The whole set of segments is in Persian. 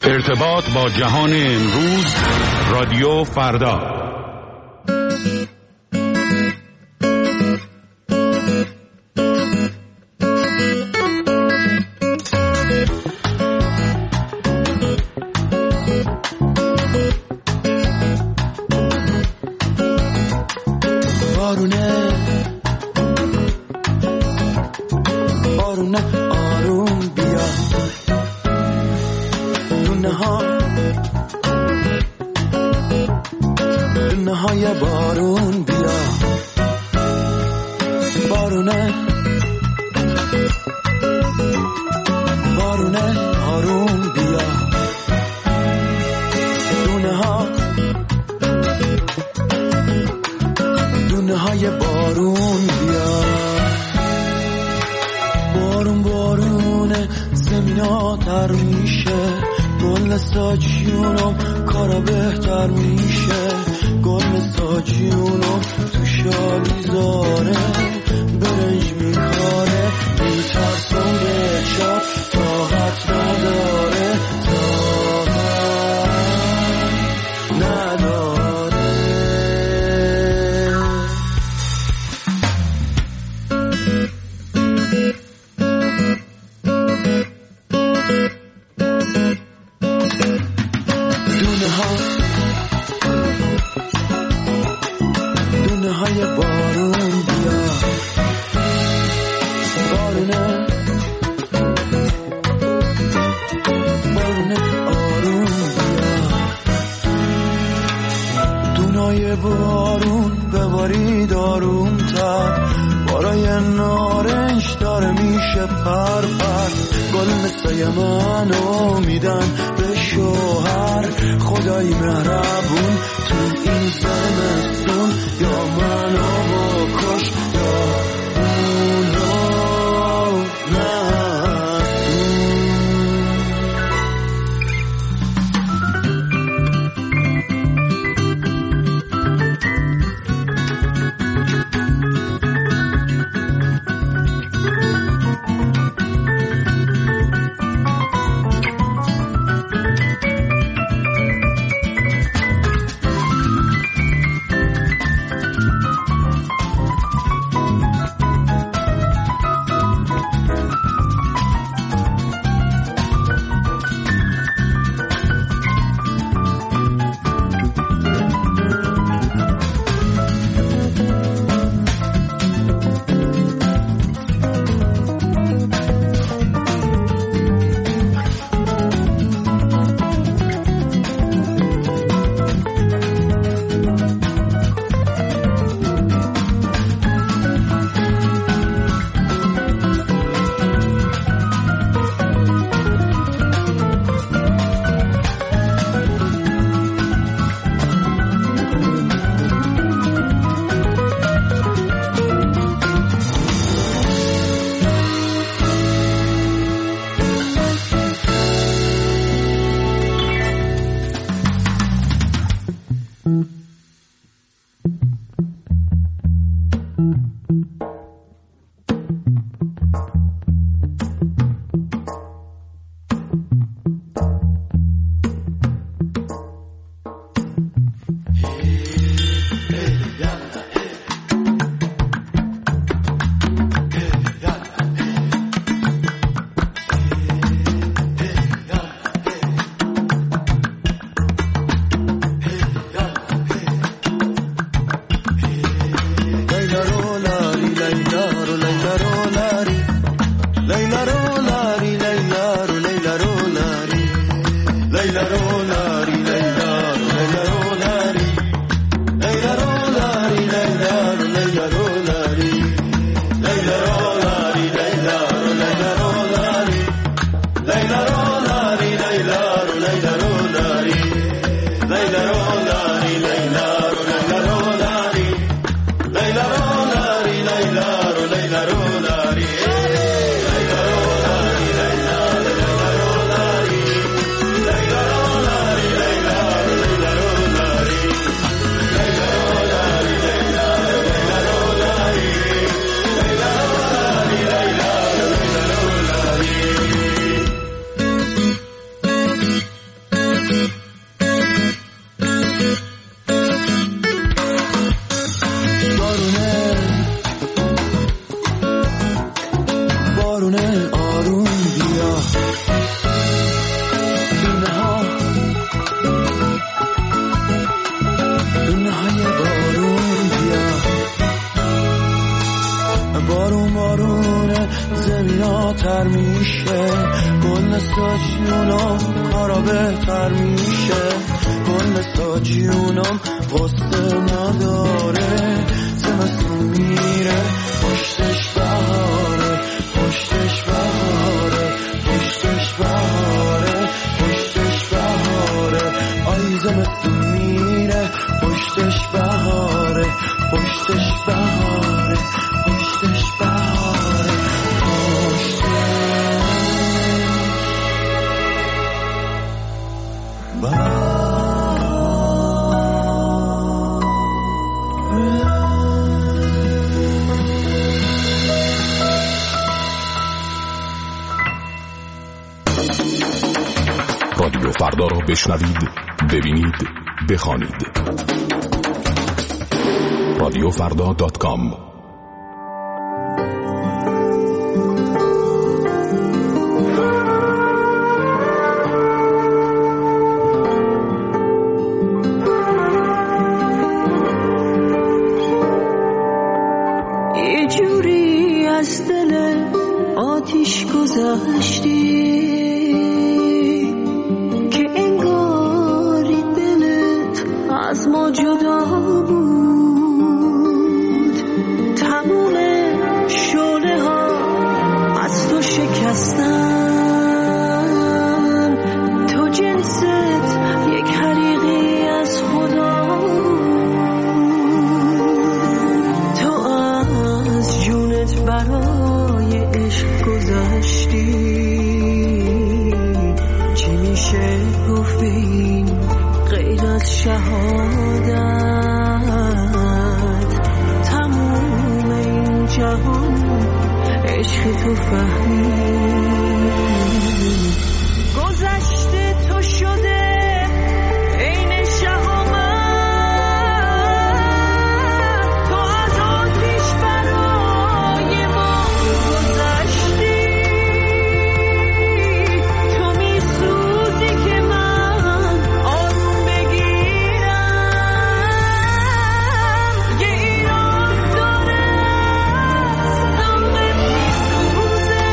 ارتباط با جهان امروز، رادیو فردا. بارونه آروم بیا، دونه های بارون بیا، بارونه آروم بیا، دونه های بارون بیا. بارونه زمیناتر میشه، گل ساجیونم کارا بهتر میشه، گل ساجیونم تو شالیزاره برنج میکاره، میترسم به شب طاقت نداره، دونه های بارون بیا، بارونه آروم بیا، دونای بارون ببارید آروم تر، بارای نارنج داره میشه پر، گل مثل منو میدن به شوهر، خدای مهربون تو این زمستون، یا منو بکش یا اونو Leila ro lari, Leila ro lari. بهتر میشه، کل ساجیونم کارا بهتر میشه، کل ساجیونم قصه نداره، زمستون میره پشتش بهاره، پشتش بهاره، پشتش بهاره، پشتش بهاره، آی زمستون میره پشتش بهاره، پشتش بهاره، پشتش بهاره، پشتش بهاره. رادیو فردا را بشنوید، ببینید، بخوانید. radiofrda.com. یه جوری از دل آتیش گذشتی که انگاری دلت از ما جدا بود، تموم شعله ها از تو شکستن، تو جنست یک حریقی از خدا بود، تو از جونت برای عشق گذشتی، چی میشه گفت این غیر از شهادت، تموم این جهان عشق تو فهمید، گذشته تو شده عین شهامت، تو از آتیش برای ما گذشتی، تو میسوزی که من آروم بگیرم، یه ایران داره دمت میسوزه،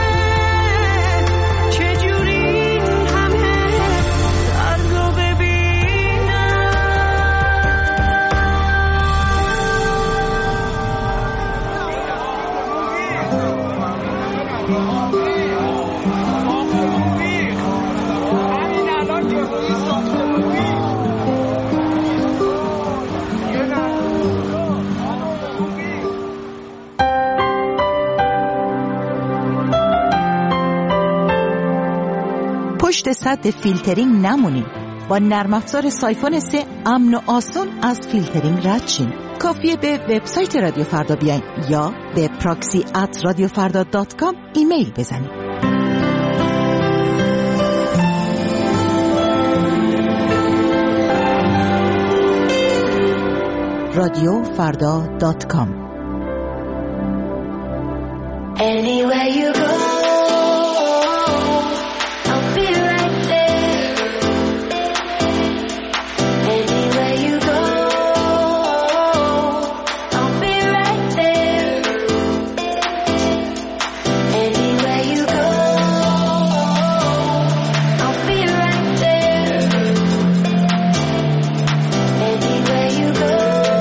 چجوری این همه درد رو ببینم. پشت سد فیلترینگ نمونین. با نرم افزار سایفون 3 امن و آسان از فیلترینگ رد شین. کافیه به وبسایت رادیو فردا بیاین یا به proxy@radiofarda.com ایمیل بزنید. radiofarda.com. Anywhere you go, I'll be right there. Anywhere you go, I'll be right there. Anywhere you go, I'll be right there. Anywhere you go,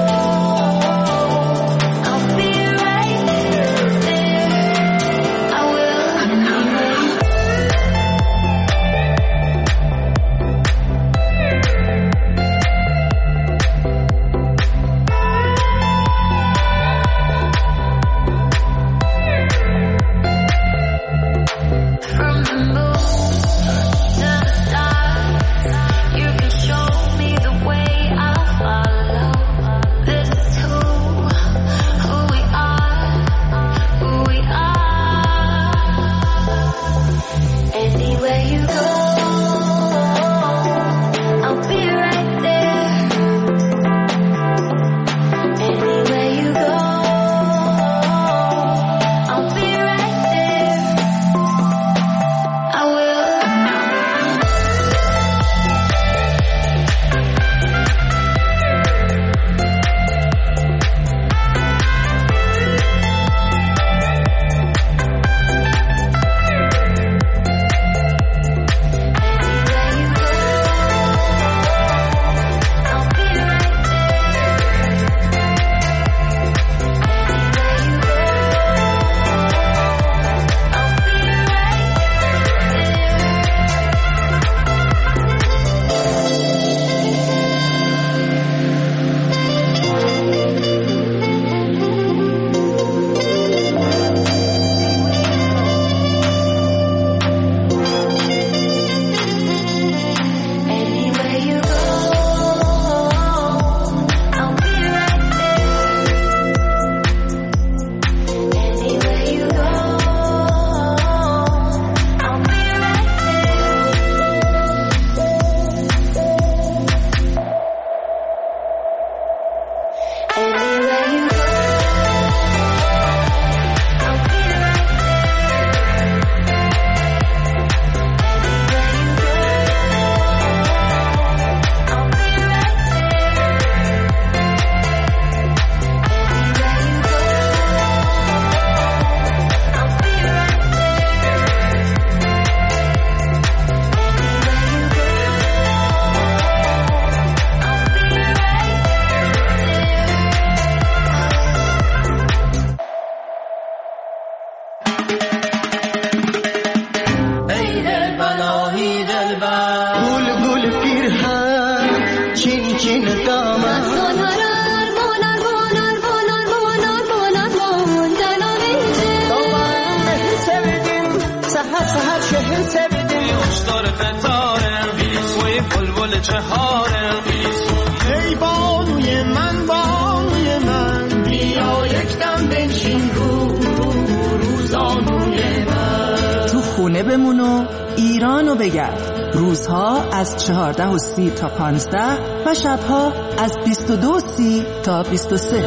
I'll be right there. I دلبر گل گل پیرهن چین چین دامن سهر شهر سبدیم اشتار قطاره وی بلبل چهاره ای بانوی من بیا یک دم بنشین روزانوی من تو خونه بمون و ایرانو بگرد. روزها از 14:30 تا 15 و شبها از 22:30 تا 23.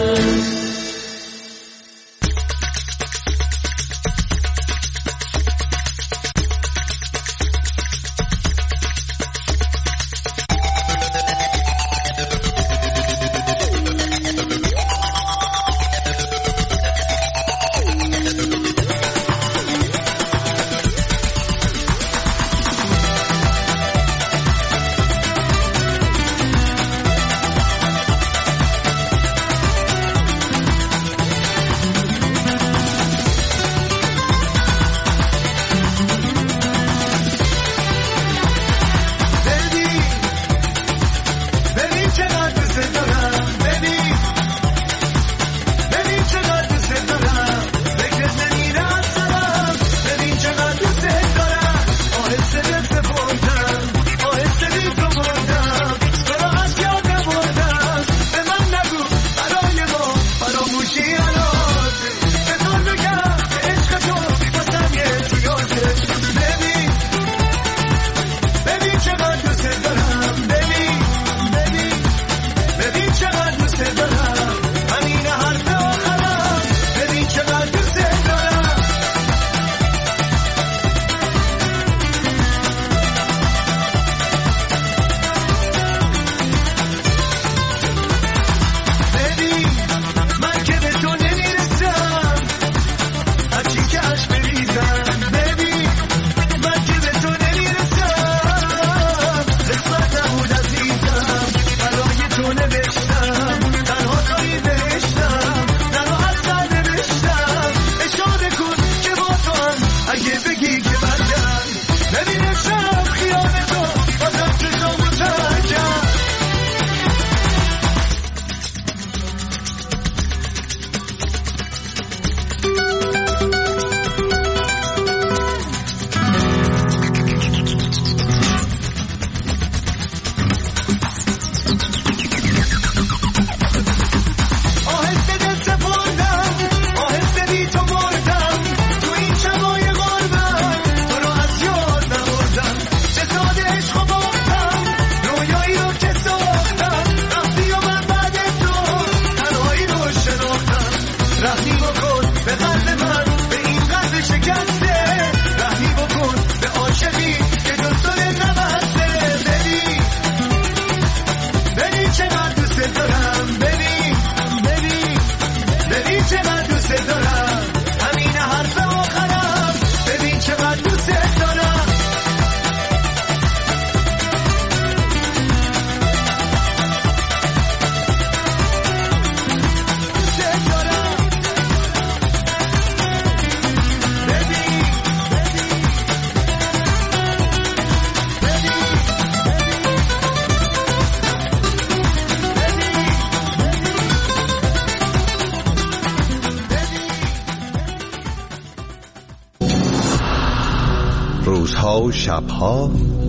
روزها و شبها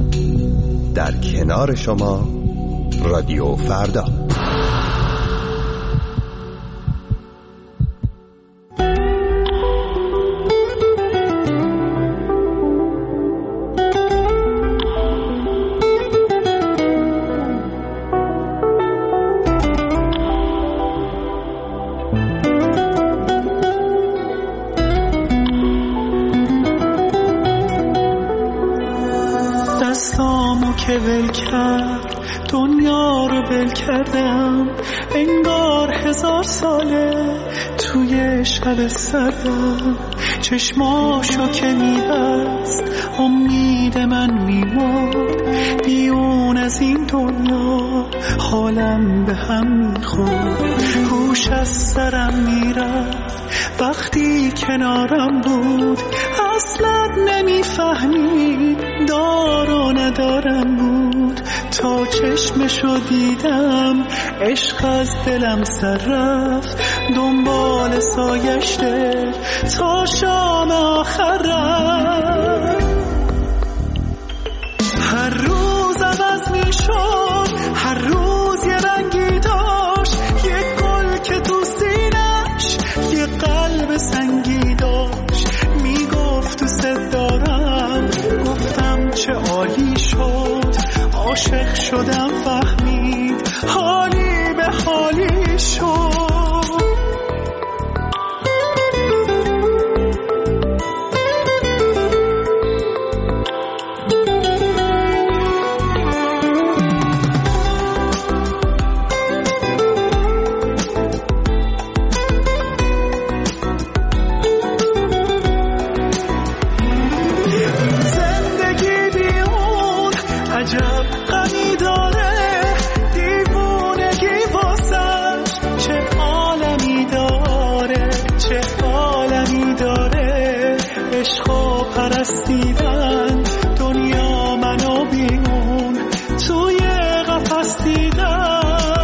در کنار شما رادیو فردا. که ول کرد دنیا رو ول کردم، انگار 1000 ساله توی شب سردم. چشماشو که میبست امید من میمرد، بیرون از این دنیا حالم به هم میخورد. هوش از سرم میرفت وقتی کنارم بود، اصلا نمیفهمید دار و ندار چشمشو دیدم، عشق از دلم سر رفت، دنبال سایشته تا شام آخر رفت. هر روز عوض می شد، هر روز یه رنگی داشت، یه گل که تو سینش یه قلب سنگی داشت. میگفت دوست دارم، گفتم چه عالی شد، عاشق شدم فهمید حالی به حالی شد. پرستیدن دنیا منو بیرون توی قفس دیدن.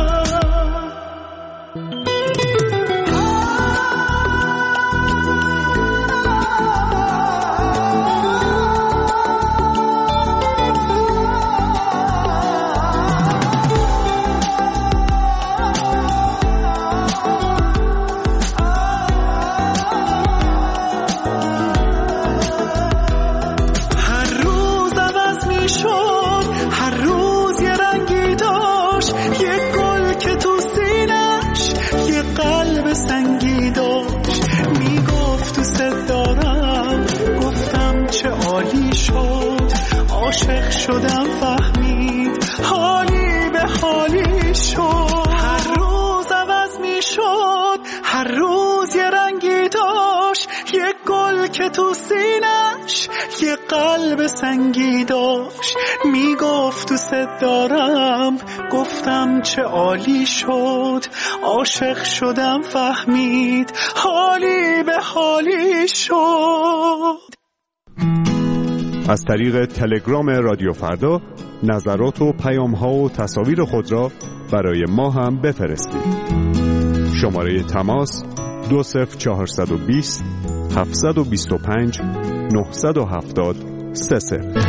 سنگی داشت، میگفت دوست دارم، گفتم چه عالی شد، عاشق شدم فهمید حالی به حالی شد. هر روز عوض میشد، هر روز یه رنگی داشت، یه گل که تو سینش یه قلب سنگی داشت. میگفت دوست دارم، گفتم چه عالی شد، عاشق شدم فهمید حالی به حالی شد. از طریق تلگرام رادیو فردا نظرات و پیام‌ها و تصاویر خود را برای ما هم بفرستید. شماره تماس 20420 725 970 30.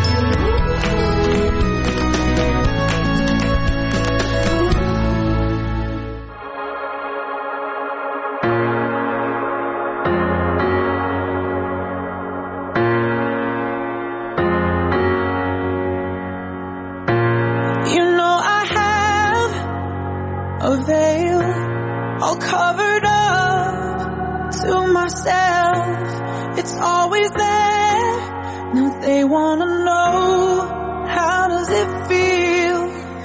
A veil all covered up to myself, it's always there. Now they wanna know, how does it feel?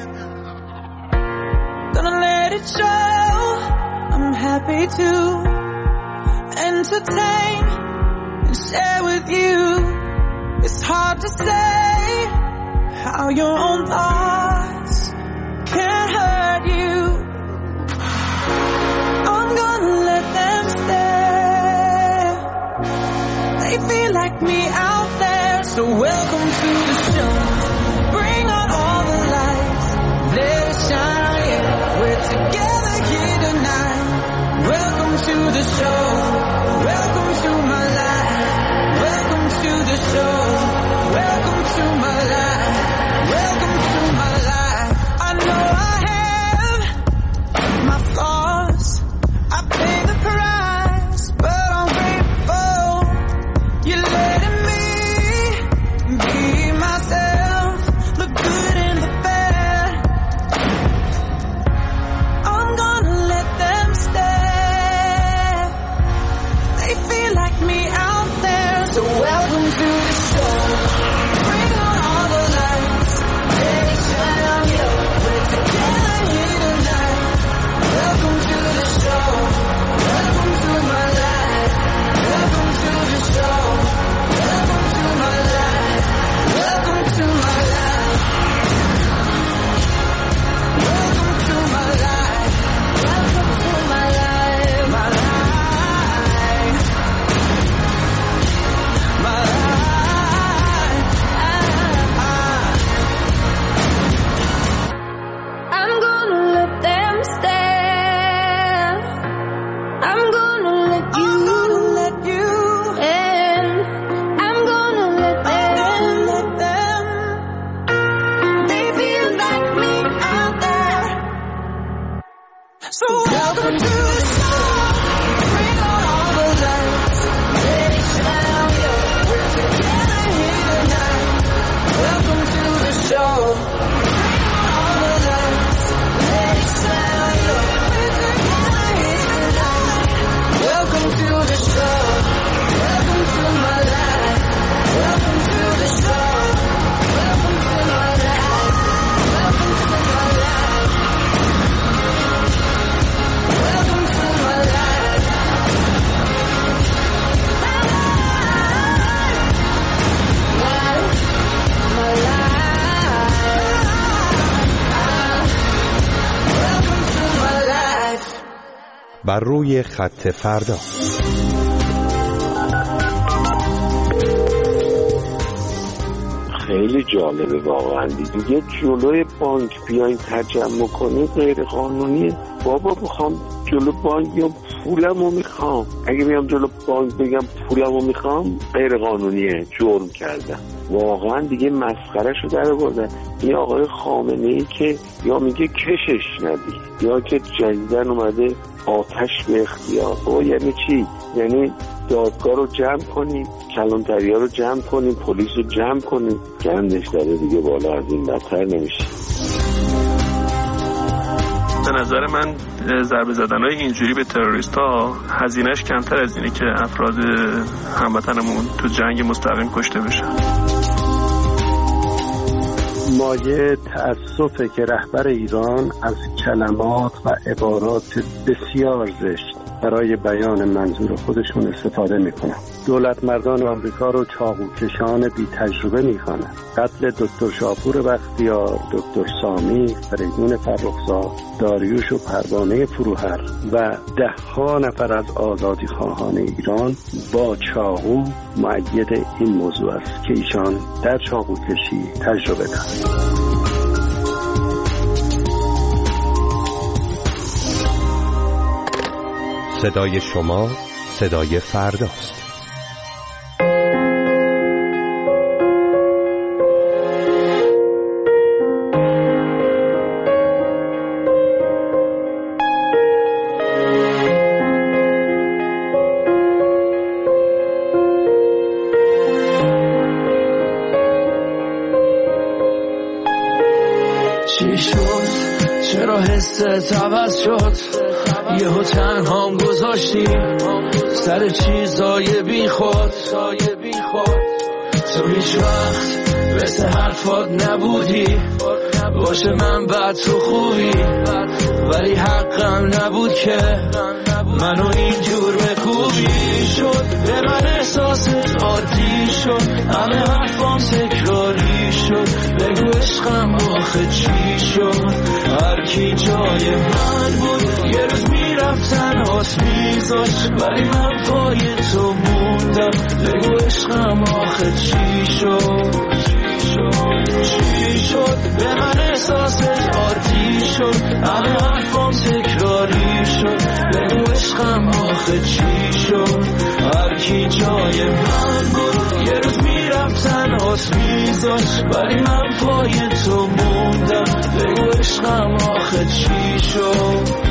Gonna let it show, I'm happy to entertain and share with you. It's hard to say how your own thoughts can hurt you. I'm gonna let them stare. They feel like me out there. So welcome to the show. Bring on all the lights. Let it shine, yeah. We're together here tonight. Welcome to the show. Welcome to my life. Welcome to the show. Welcome to my life. Welcome to my life. I know I have my flaws. I pay the price, but I'm grateful you're letting me بر روی خط فردا. خیلی جالبه واقعا دیگه. جلوی بانک بیاین تجمع کنید غیر قانونیه. بابا میخوام جلو بانک بیام پولمو میخوام، اگه بیام جلو بانک بگم پولمو میخوام غیر قانونیه، جرم کردم. واقعا دیگه مسخرهشو در آوردن. این آقای خامنه‌ای که یا میگه کشش ندی یا که جدیدن اومده آتش به اختیار. او یعنی چی؟ یعنی دادگاه رو جمع کنیم، کلانتری‌ها رو جمع کنیم، پلیس رو جمع کنیم. گندش داره دیگه، بالا از این بدتر نمیشه. به نظر من ضربه زدن‌های اینجوری به تروریست‌ها هزینه‌اش کمتر از اینه که افراد هموطنمون تو جنگ مستقیم کشته بشن. مایه تأسفه که رهبر ایران از کلمات و عبارات بسیار زشت برای بیان منظور خودشون استفاده میکنن. دولت مردان آمریکا رو چاقوکشان بی تجربه میخوانن. قتل دکتر شاپور بختیار، دکتر سامی، فریدون فرخزاد، داریوش و پروانه فروهر و ده‌ها نفر از آزادی خواهان ایران با چاقو مؤید این موضوع است که ایشان در چاقوکشی تجربه دارند. صدای شما صدای فرداست. چی شد؟ چرا حست عوض شد؟ یهو تنهام گذاشتی سر چیزای بی خود. تو هیچ وقت مثل حرفات نبودی، باشه من بعد تو خوبی، ولی حقم نبود که منو اینجور بکوبی. شد به من احساست عادی شد، همه حرفام تکراری شد. بگو عشقم آخه چی شد؟ هر کی جای من بود یه روز میرفتن هاست میذاش، ولی من پای تو موندم. بگو عشقم آخه چی شد؟ چی شد؟ به من احساست عادی شد، همه حرفام تکراری شد. بگو عشقم آخه چی شد؟ هر کی جای من بود یه روز میرفتن هاست میذاش، ولی من پای تو موندم. بگو عشقم آخه چی شد؟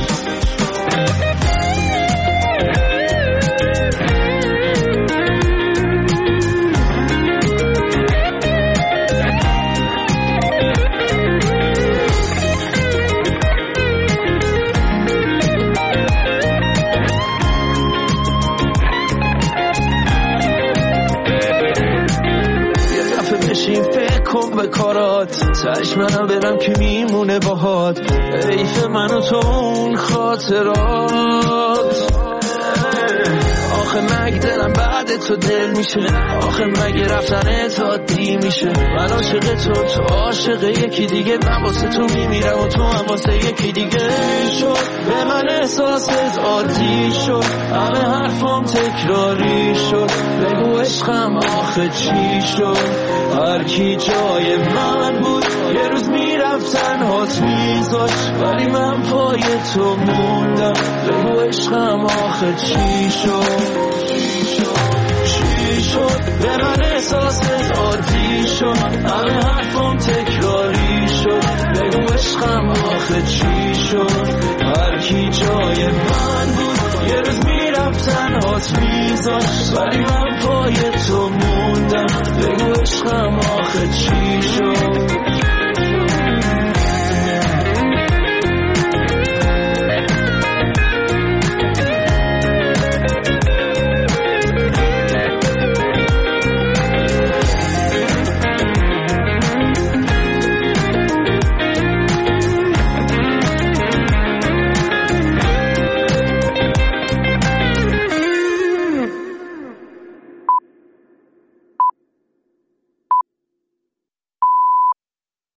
به کارات تش منم برم که میمونه باهات، حیف من و تو اون خاطرات. آخه مگه دلم بعد تو دل میشه؟ آخه مگه رفتن تو عادی میشه؟ من عاشق تو عاشق یکی دیگه، من واسه تو میمیرم و تو هم واسه یکی دیگه. شد به من احساست عادی شد، همه حرفام تکراری شد. بگو عشقم آخه چی شد؟ هر کی جای من بود یه روز میرفتن هات میذاش، ولی من پای تو موندم. بگو عشقم آخه چی شد؟ چی شد؟ به من احساست عادی شد، همه حرفام تکراری شد. بگو عشقم آخه چی شد؟ هر کی جای من بود یه روز میرفتن هات میذاش، ولی